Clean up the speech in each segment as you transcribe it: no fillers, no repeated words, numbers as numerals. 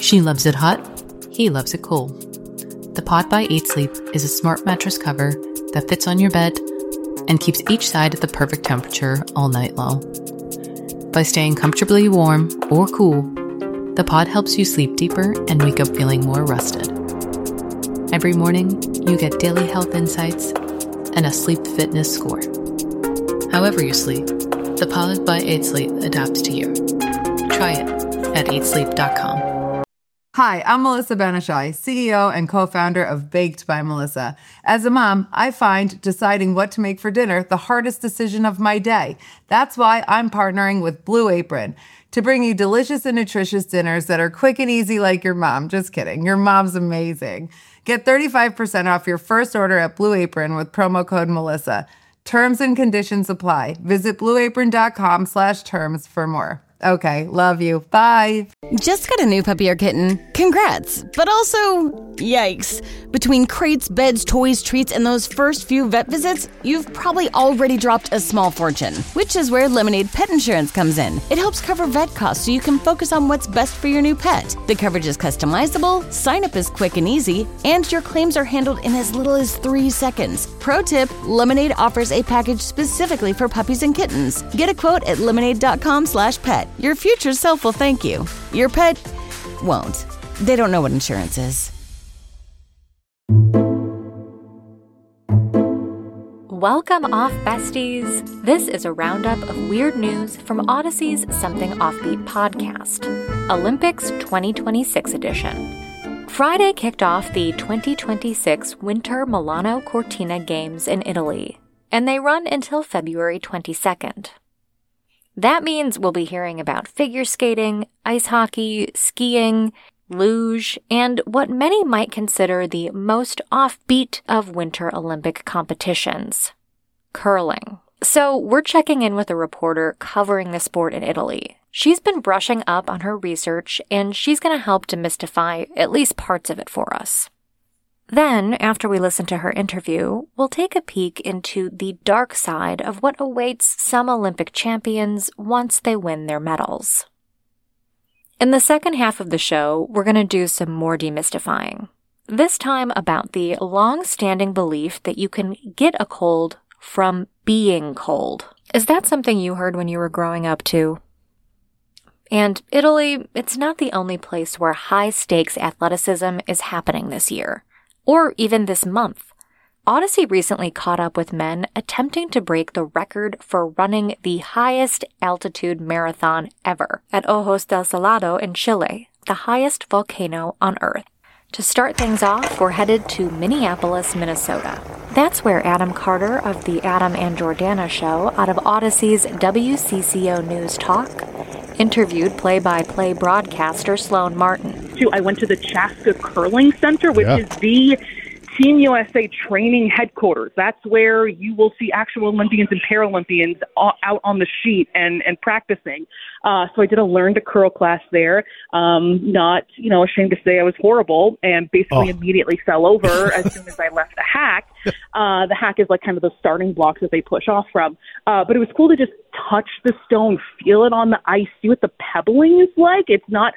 She loves it hot. He loves it cool. The Pod by 8 Sleep is a smart mattress cover that fits on your bed and keeps each side at the perfect temperature all night long. By staying comfortably warm or cool, the Pod helps you sleep deeper and wake up feeling more rested. Every morning, you get daily health insights and a sleep fitness score. However you sleep, the Pod by 8 Sleep adapts to you. Try it at 8sleep.com. Hi, I'm Melissa Banashai, CEO and co-founder of Baked by Melissa. As a mom, I find deciding what to make for dinner the hardest decision of my day. That's why I'm partnering with Blue Apron to bring you delicious and nutritious dinners that are quick and easy like your mom. Just kidding. Your mom's amazing. Get 35% off your first order at Blue Apron with promo code Melissa. Terms and conditions apply. Visit blueapron.com/terms for more. Okay, love you. Bye. Just got a new puppy or kitten? Congrats. But also, yikes. Between crates, beds, toys, treats, and those first few vet visits, you've probably already dropped a small fortune, which is where Lemonade Pet Insurance comes in. It helps cover vet costs so you can focus on what's best for your new pet. The coverage is customizable, sign-up is quick and easy, and your claims are handled in as little as 3 seconds. Pro tip, Lemonade offers a package specifically for puppies and kittens. Get a quote at lemonade.com/pet. Your future self will thank you. Your pet won't. They don't know what insurance is. Welcome off, besties. This is a roundup of weird news from Odyssey's Something Offbeat podcast, Olympics 2026 edition. Friday kicked off the 2026 Winter Milano Cortina Games in Italy, and they run until February 22nd. That means we'll be hearing about figure skating, ice hockey, skiing, luge, and what many might consider the most offbeat of Winter Olympic competitions, curling. So we're checking in with a reporter covering the sport in Italy. She's been brushing up on her research, and she's going to help demystify at least parts of it for us. Then, after we listen to her interview, we'll take a peek into the dark side of what awaits some Olympic champions once they win their medals. In the second half of the show, we're going to do some more demystifying. This time about the long-standing belief that you can get a cold from being cold. Is that something you heard when you were growing up too? And Italy, it's not the only place where high-stakes athleticism is happening this year. Or even this month. Odyssey recently caught up with men attempting to break the record for running the highest altitude marathon ever at Ojos del Salado in Chile, the highest volcano on Earth. To start things off, we're headed to Minneapolis, Minnesota. That's where Adam Carter of the Adam and Jordana Show out of Odyssey's WCCO News Talk interviewed play-by-play broadcaster Sloan Martin. I went to the Chaska Curling Center, which is the Team USA training headquarters. That's where you will see actual Olympians and Paralympians out on the sheet and practicing. So I did a learn to curl class there. Not, ashamed to say I was horrible and basically immediately fell over as soon as I left the hack. The hack is like kind of the starting blocks that they push off from. But it was cool to just touch the stone, feel it on the ice, see what the pebbling is like. It's not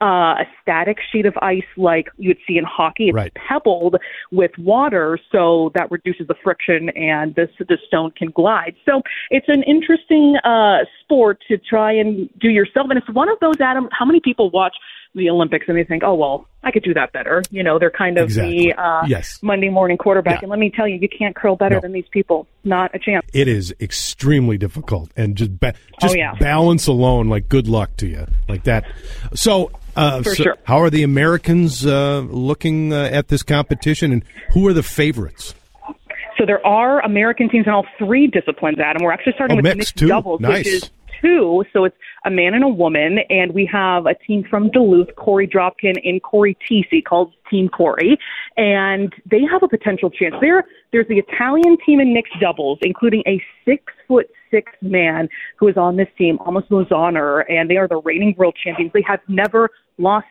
a static sheet of ice like you would see in hockey. It's pebbled with water, so that reduces the friction and the stone can glide. So it's an interesting sport to try and do yourself. And it's one of those, Adam, how many people watch the Olympics and they think, oh, well, I could do that better. They're kind of the Monday morning quarterback. Yeah. And let me tell you, you can't curl better than these people. Not a chance. It is extremely difficult. And just balance alone, like, good luck to you. Like that. So, sure. How are the Americans looking at this competition, and who are the favorites? So there are American teams in all three disciplines, Adam. We're actually starting with mixed doubles, which is 2. So it's a man and a woman, and we have a team from Duluth, Corey Dropkin and Corey Tisi, called Team Corey, and they have a potential chance. There's the Italian team in mixed doubles, including a 6'6" man who is on this team, Amos Lozano, and they are the reigning world champions. They have never lost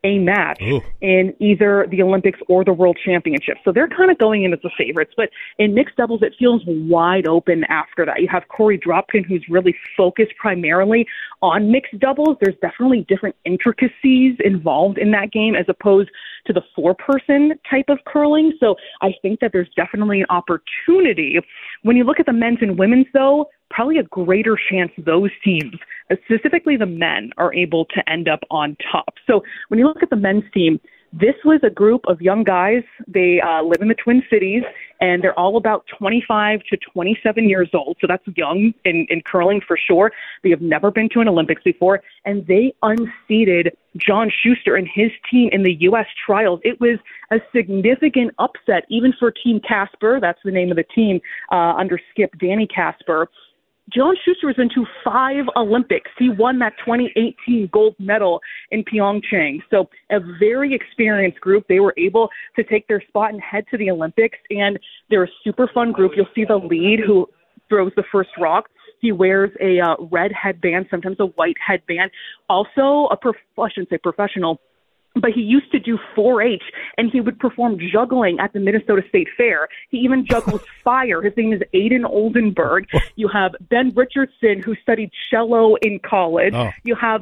a match in either the Olympics or the World Championship. So they're kind of going in as the favorites. But in mixed doubles, it feels wide open after that. You have Corey Dropkin, who's really focused primarily on mixed doubles. There's definitely different intricacies involved in that game as opposed to the four-person type of curling. So I think that there's definitely an opportunity. When you look at the men's and women's, though, probably a greater chance those teams, specifically the men, are able to end up on top. So when you look at the men's team, this was a group of young guys. They live in the Twin Cities, and they're all about 25 to 27 years old. So that's young in curling for sure. They have never been to an Olympics before, and they unseated John Schuster and his team in the U.S. trials. It was a significant upset, even for Team Casper. That's the name of the team under skip Danny Casper. John Schuster has been to 5 Olympics. He won that 2018 gold medal in Pyeongchang. So a very experienced group. They were able to take their spot and head to the Olympics, and they're a super fun group. You'll see the lead who throws the first rock. He wears a red headband, sometimes a white headband. Also, I shouldn't say professional, but he used to do 4-H, and he would perform juggling at the Minnesota State Fair. He even juggles fire. His name is Aiden Oldenburg. You have Ben Richardson, who studied cello in college. You have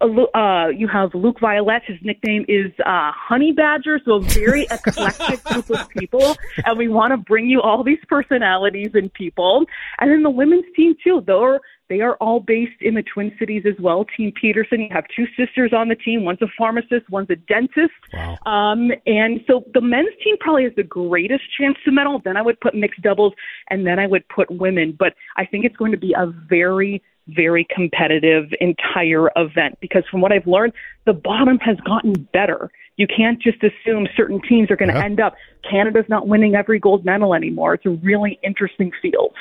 Luke Violet. His nickname is Honey Badger, so a very eclectic group of people. And we want to bring you all these personalities and people. And then the women's team, too. They are all based in the Twin Cities as well. Team Peterson, you have 2 sisters on the team. One's a pharmacist, one's a dentist. Wow. And so the men's team probably has the greatest chance to medal. Then I would put mixed doubles, and then I would put women. But I think it's going to be a very, very competitive entire event because from what I've learned, the bottom has gotten better. You can't just assume certain teams are going to end up. Canada's not winning every gold medal anymore. It's a really interesting field.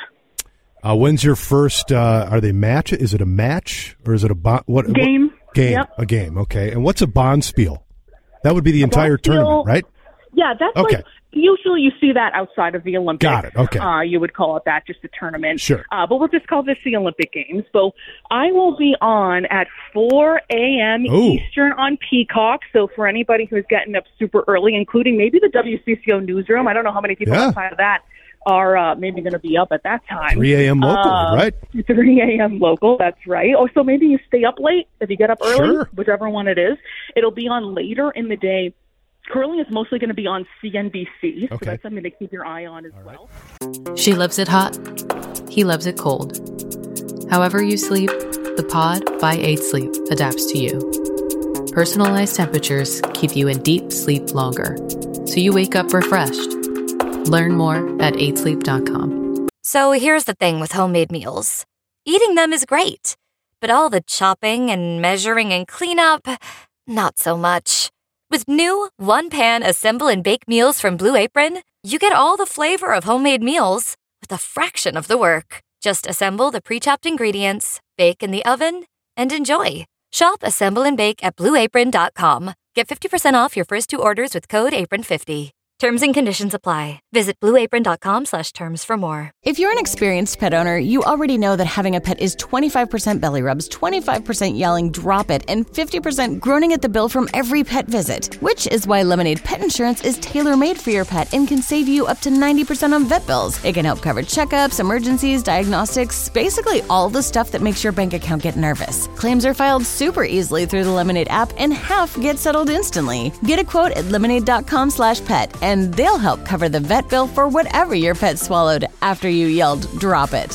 When's your first, are they match? Is it a match or is it a game? Game, yep. A game, okay. And what's a bonspiel? That would be the entire tournament, right? Yeah, that's like, usually you see that outside of the Olympics. Got it, okay. You would call it that, just a tournament. Sure. But we'll just call this the Olympic Games. So I will be on at 4 a.m. Eastern on Peacock. So for anybody who's getting up super early, including maybe the WCCO newsroom, I don't know how many people outside of that are maybe going to be up at that time. 3 a.m. local, right? 3 a.m. local, that's right. Oh, so maybe you stay up late if you get up early, whichever one it is. It'll be on later in the day. Curling is mostly going to be on CNBC, so that's something to keep your eye on as well. She loves it hot. He loves it cold. However you sleep, the Pod by 8 Sleep adapts to you. Personalized temperatures keep you in deep sleep longer, so you wake up refreshed. Learn more at 8sleep.com. So here's the thing with homemade meals. Eating them is great, but all the chopping and measuring and cleanup, not so much. With new one-pan assemble and bake meals from Blue Apron, you get all the flavor of homemade meals with a fraction of the work. Just assemble the pre-chopped ingredients, bake in the oven, and enjoy. Shop Assemble and Bake at BlueApron.com. Get 50% off your first 2 orders with code APRON50. Terms and conditions apply. Visit BlueApron.com/terms for more. If you're an experienced pet owner, you already know that having a pet is 25% belly rubs, 25% yelling, drop it, and 50% groaning at the bill from every pet visit. Which is why Lemonade Pet Insurance is tailor-made for your pet and can save you up to 90% on vet bills. It can help cover checkups, emergencies, diagnostics, basically all the stuff that makes your bank account get nervous. Claims are filed super easily through the Lemonade app and half get settled instantly. Get a quote at lemonade.com/pet and they'll help cover the vet bill for whatever your pet swallowed after you yelled, drop it.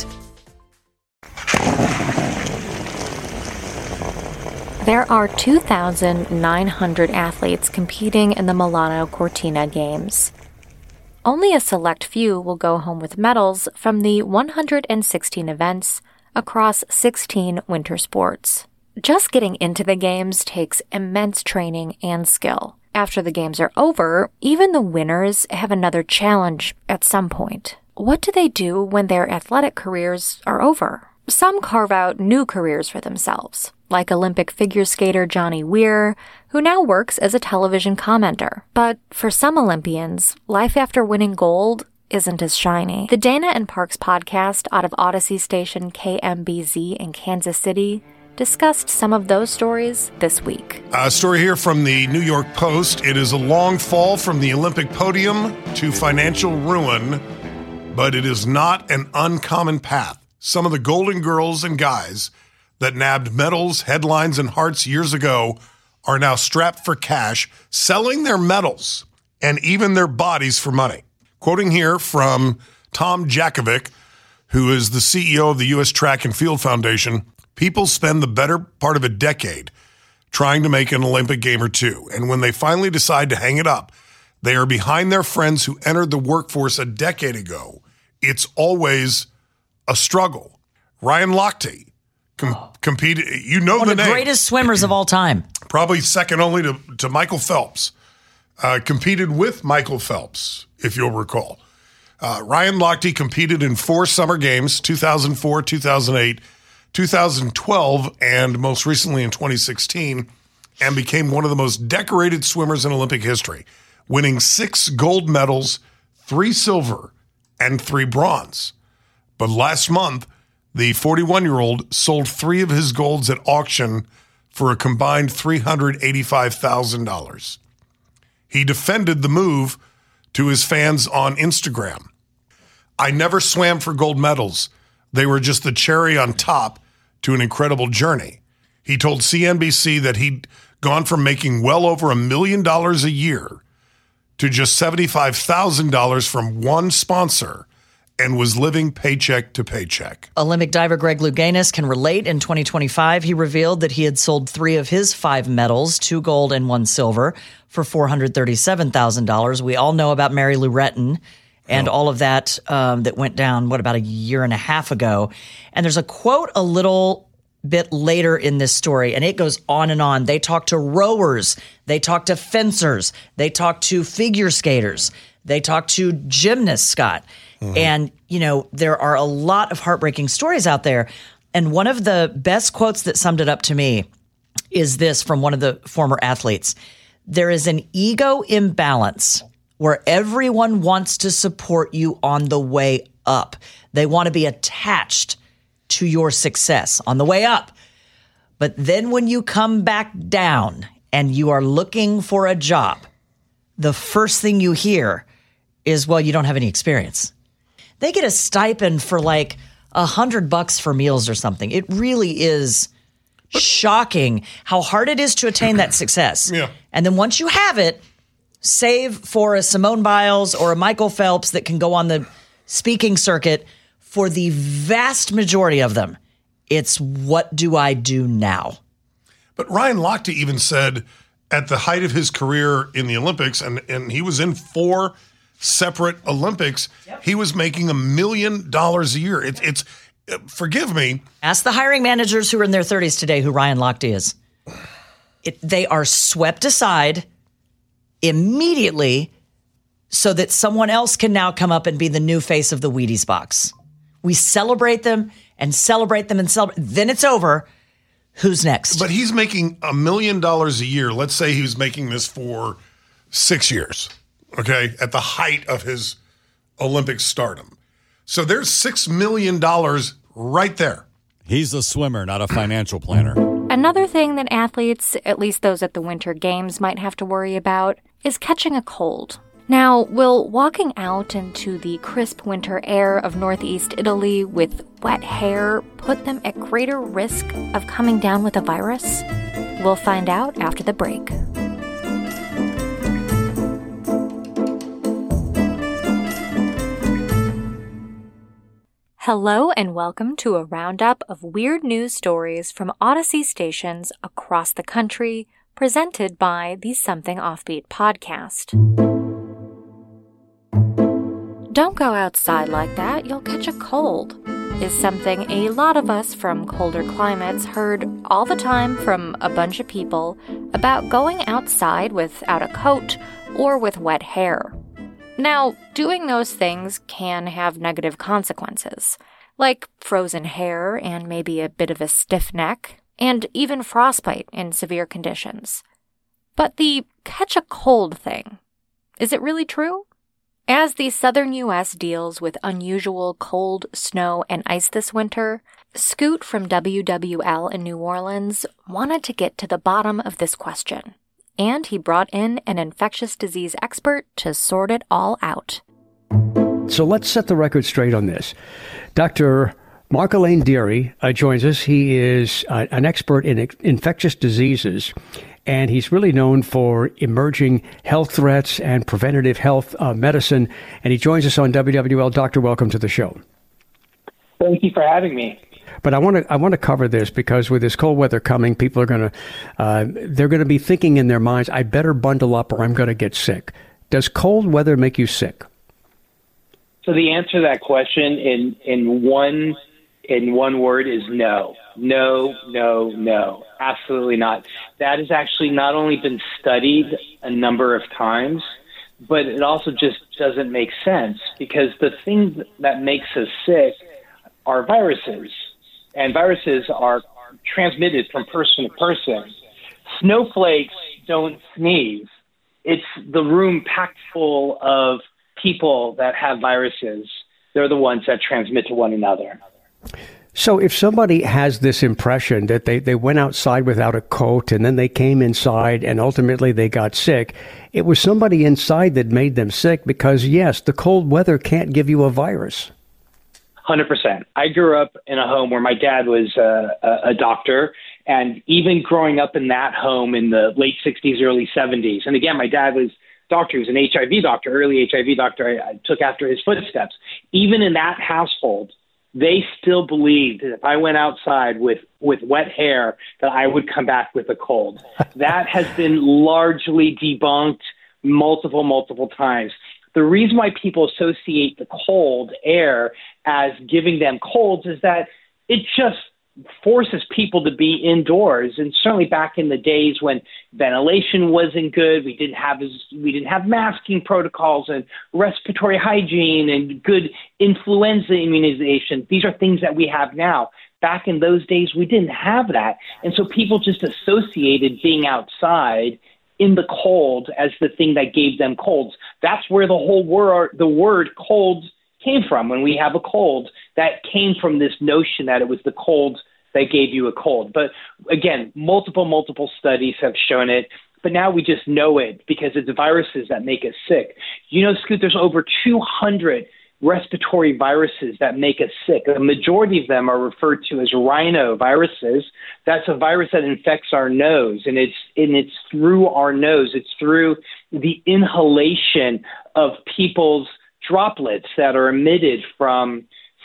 There are 2,900 athletes competing in the Milano Cortina Games. Only a select few will go home with medals from the 116 events across 16 winter sports. Just getting into the games takes immense training and skill. After the games are over, even the winners have another challenge at some point. What do they do when their athletic careers are over? Some carve out new careers for themselves, like Olympic figure skater Johnny Weir, who now works as a television commenter. But for some Olympians, life after winning gold isn't as shiny. The Dana and Parks podcast out of Odyssey station KMBZ in Kansas City discussed some of those stories this week. A story here from the New York Post. It is a long fall from the Olympic podium to financial ruin, but it is not an uncommon path. Some of the Golden Girls and guys that nabbed medals, headlines, and hearts years ago are now strapped for cash, selling their medals and even their bodies for money. Quoting here from Tom Jakovic, who is the CEO of the U.S. Track and Field Foundation, people spend the better part of a decade trying to make an Olympic game or two. And when they finally decide to hang it up, they are behind their friends who entered the workforce a decade ago. It's always a struggle. Ryan Lochte competed, you know, one the of the name. greatest swimmers of all time. Probably second only to Michael Phelps. Competed with Michael Phelps, if you'll recall. Ryan Lochte competed in 4 summer games, 2004, 2008, 2012, and most recently in 2016, and became one of the most decorated swimmers in Olympic history, winning 6 gold medals, 3 silver, and 3 bronze. But last month, the 41-year-old sold 3 of his golds at auction for a combined $385,000. He defended the move to his fans on Instagram. I never swam for gold medals. They were just the cherry on top to an incredible journey. He told CNBC that he'd gone from making well over $1 million a year to just $75,000 from one sponsor and was living paycheck to paycheck. Olympic diver Greg Louganis can relate. In 2025, he revealed that he had sold 3 of his 5 medals, 2 gold and 1 silver, for $437,000. We all know about Mary Lou Retton and all of that that went down, about a year and a half ago. And there's a quote a little bit later in this story, and it goes on and on. They talk to rowers. They talk to fencers. They talk to figure skaters. They talk to gymnasts, Scott. Mm-hmm. And, you know, there are a lot of heartbreaking stories out there. And one of the best quotes that summed it up to me is this from one of the former athletes. There is an ego imbalance where everyone wants to support you on the way up. They want to be attached to your success on the way up. But then when you come back down and you are looking for a job, the first thing you hear is, well, you don't have any experience. They get a stipend for like $100 for meals or something. It really is shocking how hard it is to attain that success. Yeah. And then once you have it, save for a Simone Biles or a Michael Phelps that can go on the speaking circuit. For the vast majority of them, it's what do I do now? But Ryan Lochte even said at the height of his career in the Olympics, and he was in 4 separate Olympics, he was making $1 million a year. It's forgive me. Ask the hiring managers who are in their 30s today who Ryan Lochte is. They are swept aside immediately so that someone else can now come up and be the new face of the Wheaties box. We celebrate them and celebrate them and celebrate. Then it's over. Who's next? But he's making $1 million a year. Let's say he was making this for 6 years, okay, at the height of his Olympic stardom. So there's $6 million right there. He's a swimmer, not a financial planner. Another thing that athletes, at least those at the Winter Games, might have to worry about is catching a cold. Now, will walking out into the crisp winter air of northeast Italy with wet hair put them at greater risk of coming down with a virus? We'll find out after the break. Hello and welcome to a roundup of weird news stories from Odyssey stations across the country, presented by the Something Offbeat podcast. Don't go outside like that, you'll catch a cold, is something a lot of us from colder climates heard all the time from a bunch of people about going outside without a coat or with wet hair. Now, doing those things can have negative consequences, like frozen hair and maybe a bit of a stiff neck, and even frostbite in severe conditions. But the catch a cold thing, is it really true? As the southern U.S. deals with unusual cold, snow, and ice this winter, Scoot from WWL in New Orleans wanted to get to the bottom of this question, and he brought in an infectious disease expert to sort it all out. So let's set the record straight on this. Dr. Mark-Elaine Deary joins us. He is an expert in infectious diseases, and he's really known for emerging health threats and preventative health medicine. And he joins us on WWL. Doctor, welcome to the show. Thank you for having me. But I want to cover this because with this cold weather coming, people are they're going to be thinking in their minds, I better bundle up or I'm going to get sick. Does cold weather make you sick? So the answer to that question in one word is no. No. Absolutely not. That has actually not only been studied a number of times, but it also just doesn't make sense because the thing that makes us sick are viruses. And viruses are transmitted from person to person. Snowflakes don't sneeze. It's the room packed full of people that have viruses. They're the ones that transmit to one another. So if somebody has this impression that they went outside without a coat and then they came inside and ultimately they got sick, it was somebody inside that made them sick because, yes, the cold weather can't give you a virus. 100%. I grew up in a home where my dad was a doctor, and even growing up in that home in the late 60s, early 70s. And again, my dad was doctor. He was an HIV doctor, early HIV doctor. I took after his footsteps. Even in that household, they still believed that if I went outside with wet hair, that I would come back with a cold. That has been largely debunked multiple times. The reason why people associate the cold air as giving them colds is that it just forces people to be indoors. And certainly back in the days when ventilation wasn't good, we didn't have masking protocols and respiratory hygiene and good influenza immunization. These are things that we have now. Back in those days, we didn't have that. And so people just associated being outside in the cold as the thing that gave them colds. That's where the word cold came from. When we have a cold, that came from this notion that it was the cold that gave you a cold. But again, multiple studies have shown it. But now we just know it because it's viruses that make us sick. You know, Scoot, there's over 200 respiratory viruses that make us sick. A majority of them are referred to as rhinoviruses. That's a virus that infects our nose, and it's through our nose. It's through the inhalation of people's droplets that are emitted from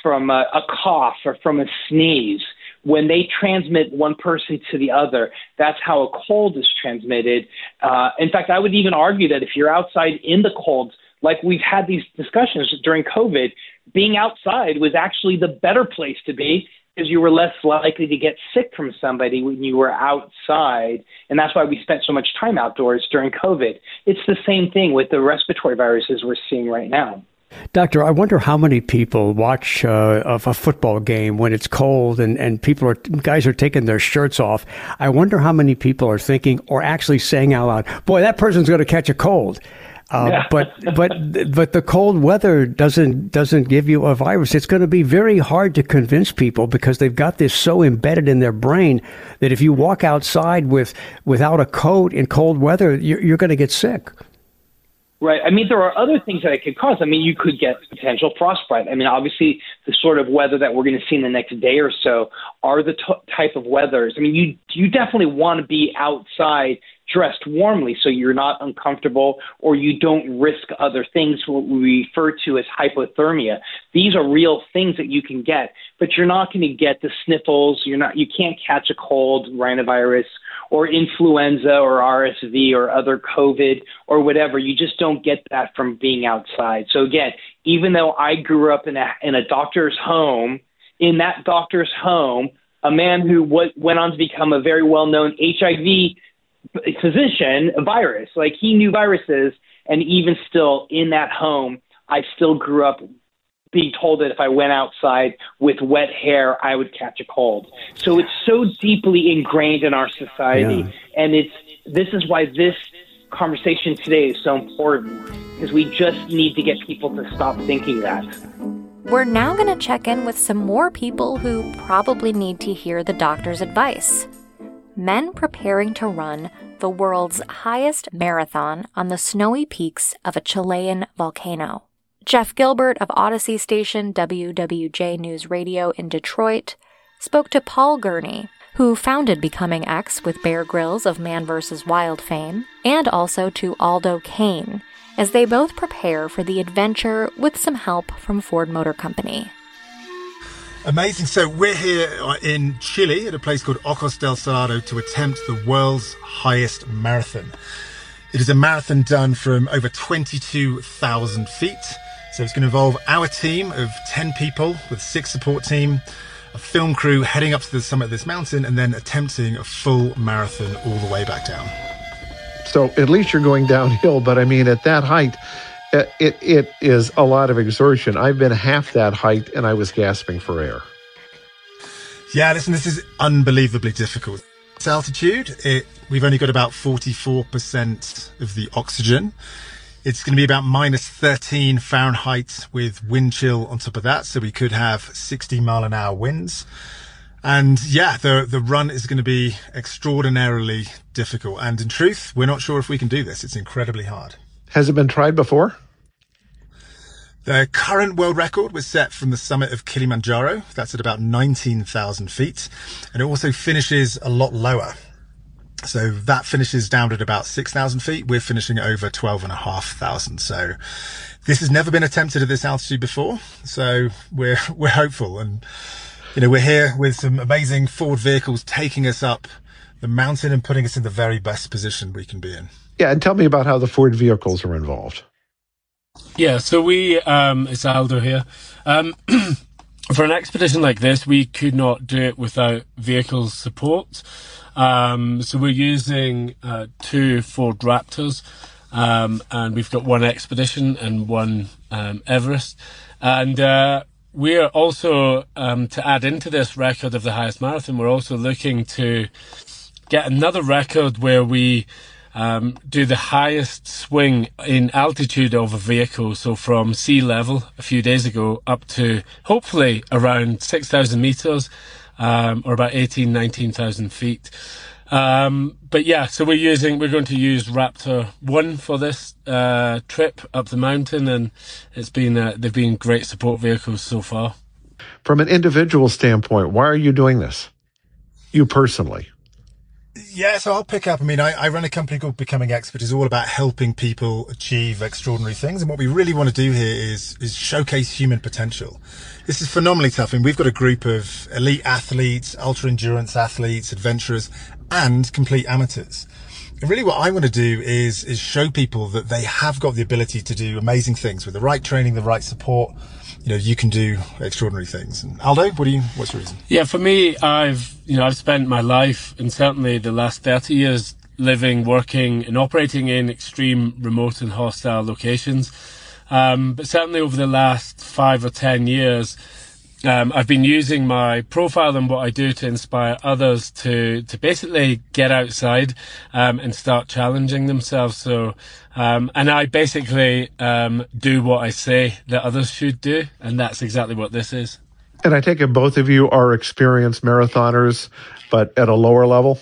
a cough or from a sneeze. When they transmit one person to the other, that's how a cold is transmitted. In fact, I would even argue that if you're outside in the cold, like we've had these discussions during COVID, being outside was actually the better place to be because you were less likely to get sick from somebody when you were outside. And that's why we spent so much time outdoors during COVID. It's the same thing with the respiratory viruses we're seeing right now. Doctor, I wonder how many people watch a football game when it's cold and guys are taking their shirts off. I wonder how many people are thinking or actually saying out loud, boy, that person's going to catch a cold. But the cold weather doesn't give you a virus. It's going to be very hard to convince people because they've got this so embedded in their brain that if you walk outside without a coat in cold weather, you're going to get sick. Right. I mean, there are other things that it could cause. I mean, you could get potential frostbite. I mean, obviously, the sort of weather that we're going to see in the next day or so are the type of weathers. I mean, you definitely want to be outside dressed warmly so you're not uncomfortable or you don't risk other things, what we refer to as hypothermia. These are real things that you can get, but you're not going to get the sniffles. You can't catch a cold, rhinovirus, or influenza or RSV or other COVID or whatever. You just don't get that from being outside. So again, even though I grew up in a doctor's home, in that doctor's home, a man who went on to become a very well-known HIV physician, a virus, like he knew viruses, and even still in that home, I still grew up being told that if I went outside with wet hair, I would catch a cold. So it's so deeply ingrained in our society. Yeah. And this is why this conversation today is so important, because we just need to get people to stop thinking that. we're now going to check in with some more people who probably need to hear the doctor's advice. Men preparing to run the world's highest marathon on the snowy peaks of a Chilean volcano. Jeff Gilbert of Odyssey station WWJ News Radio in Detroit spoke to Paul Gurney, who founded Becoming X with Bear Grylls of Man vs. Wild fame, and also to Aldo Kane, as they both prepare for the adventure with some help from Ford Motor Company. Amazing. So we're here in Chile at a place called Ojos del Salado to attempt the world's highest marathon. It is a marathon done from over 22,000 feet. So it's going to involve our team of 10 people with 6 support team, a film crew heading up to the summit of this mountain, and then attempting a full marathon all the way back down. So at least you're going downhill, but I mean, at that height, it is a lot of exertion. I've been half that height and I was gasping for air. Yeah, listen, this is unbelievably difficult. This altitude, we've only got about 44% of the oxygen. It's going to be about minus 13 Fahrenheit with wind chill on top of that. So we could have 60 mile an hour winds. And yeah, the run is going to be extraordinarily difficult. And in truth, we're not sure if we can do this. It's incredibly hard. Has it been tried before? The current world record was set from the summit of Kilimanjaro. That's at about 19,000 feet. And it also finishes a lot lower. So that finishes down at about 6,000 feet. We're finishing at over 12,500. So this has never been attempted at this altitude before. So we're hopeful. And, you know, we're here with some amazing Ford vehicles taking us up the mountain and putting us in the very best position we can be in. Yeah, and tell me about how the Ford vehicles are involved. Yeah, so it's Aldo here. For an expedition like this, we could not do it without vehicle support. So we're using 2 Ford Raptors, and we've got 1 Expedition and 1 Everest. And we are also, to add into this record of the highest marathon, we're also looking to get another record where we do the highest swing in altitude of a vehicle. So from sea level a few days ago up to hopefully around 6,000 meters, or about 19,000 feet. But yeah, so we're going to use Raptor 1 for this trip up the mountain, and they've been great support vehicles so far. From an individual standpoint, why are you doing this? You personally? Yeah, so I'll pick up. I mean, I run a company called Becoming X, which is all about helping people achieve extraordinary things. And what we really want to do here is showcase human potential. This is phenomenally tough. I mean, we've got a group of elite athletes, ultra endurance athletes, adventurers, and complete amateurs. And really what I want to do is show people that they have got the ability to do amazing things with the right training, the right support. You know, you can do extraordinary things. And Aldo, what's your reason? Yeah, for me, I've spent my life, and certainly the last 30 years, living, working and operating in extreme remote and hostile locations. But certainly over the last 5 or 10 years, I've been using my profile and what I do to inspire others to basically get outside, and start challenging themselves. So, and I basically, do what I say that others should do. And that's exactly what this is. And I take it both of you are experienced marathoners, but at a lower level?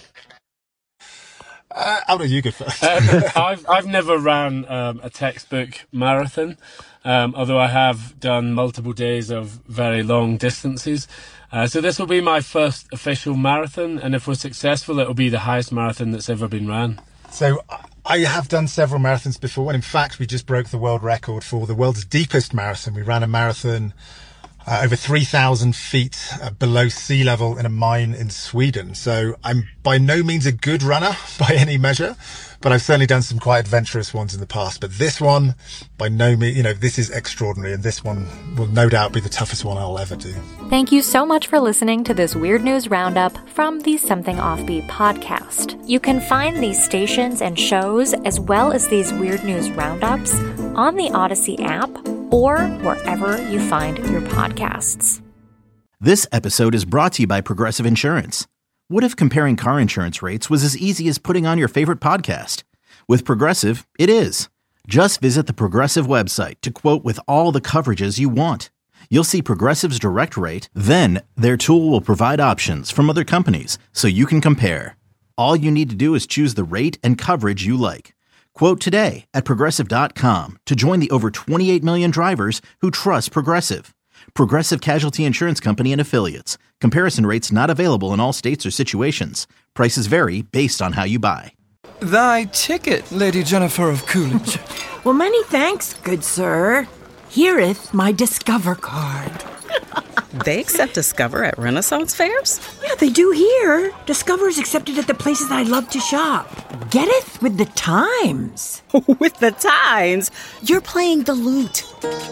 Aldo, you go first. I've never ran a textbook marathon, although I have done multiple days of very long distances. So this will be my first official marathon, and if we're successful, it will be the highest marathon that's ever been ran. So I have done several marathons before, and in fact, we just broke the world record for the world's deepest marathon. We ran a marathon over 3,000 feet below sea level in a mine in Sweden. So I'm by no means a good runner by any measure, but I've certainly done some quite adventurous ones in the past. But this one, by no means, this is extraordinary, and this one will no doubt be the toughest one I'll ever do. Thank you so much for listening to this Weird News Roundup from the Something Offbeat podcast. You can find these stations and shows, as well as these Weird News Roundups, on the Odyssey app or wherever you find your podcasts. This episode is brought to you by Progressive Insurance. What if comparing car insurance rates was as easy as putting on your favorite podcast? With Progressive, it is. Just visit the Progressive website to quote with all the coverages you want. You'll see Progressive's direct rate, then their tool will provide options from other companies so you can compare. All you need to do is choose the rate and coverage you like. Quote today at Progressive.com to join the over 28 million drivers who trust Progressive. Progressive Casualty Insurance Company and Affiliates. Comparison rates not available in all states or situations. Prices vary based on how you buy. Thy ticket, Lady Jennifer of Coolidge. Well, many thanks, good sir. Here'th my Discover card. They accept Discover at Renaissance fairs? Yeah, they do here. Discover is accepted at the places I love to shop. Getteth with the times. With the times? You're playing the lute.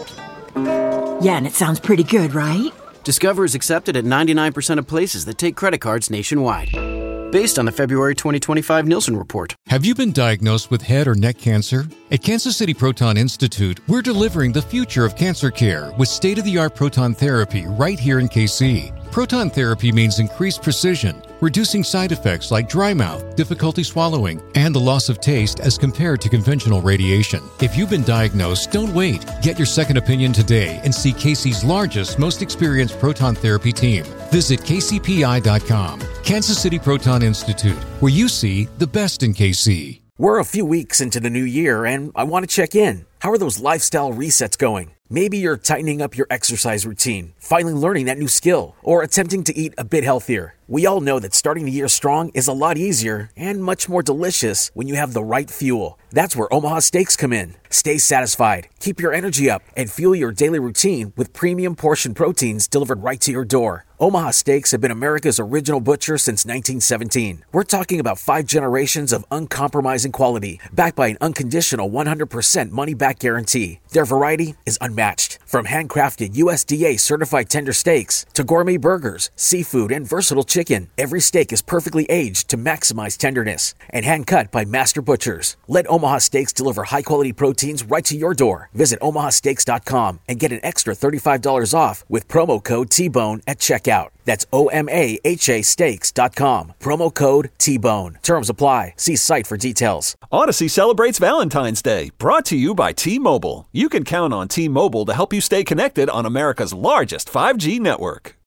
Yeah, and it sounds pretty good, right? Discover is accepted at 99% of places that take credit cards nationwide. Based on the February 2025 Nielsen report. Have you been diagnosed with head or neck cancer? At Kansas City Proton Institute, we're delivering the future of cancer care with state-of-the-art proton therapy right here in KC. Proton therapy means increased precision, reducing side effects like dry mouth, difficulty swallowing, and the loss of taste as compared to conventional radiation. If you've been diagnosed, don't wait. Get your second opinion today and see KC's largest, most experienced proton therapy team. Visit kcpi.com. Kansas City Proton Institute, where you see the best in KC. We're a few weeks into the new year, and I want to check in. How are those lifestyle resets going? Maybe you're tightening up your exercise routine, finally learning that new skill, or attempting to eat a bit healthier. We all know that starting the year strong is a lot easier and much more delicious when you have the right fuel. That's where Omaha Steaks come in. Stay satisfied, keep your energy up, and fuel your daily routine with premium portion proteins delivered right to your door. Omaha Steaks have been America's original butcher since 1917. We're talking about 5 generations of uncompromising quality, backed by an unconditional 100% money-back guarantee. Their variety is unmatched. From handcrafted USDA-certified tender steaks to gourmet burgers, seafood, and versatile chicken, every steak is perfectly aged to maximize tenderness and hand-cut by master butchers. Let Omaha Steaks deliver high-quality proteins right to your door. Visit omahasteaks.com and get an extra $35 off with promo code T-Bone at checkout. That's OMAHA Steaks.com. Promo code T-Bone. Terms apply. See site for details. Odyssey celebrates Valentine's Day, brought to you by T-Mobile. You can count on T-Mobile to help you stay connected on America's largest 5G network.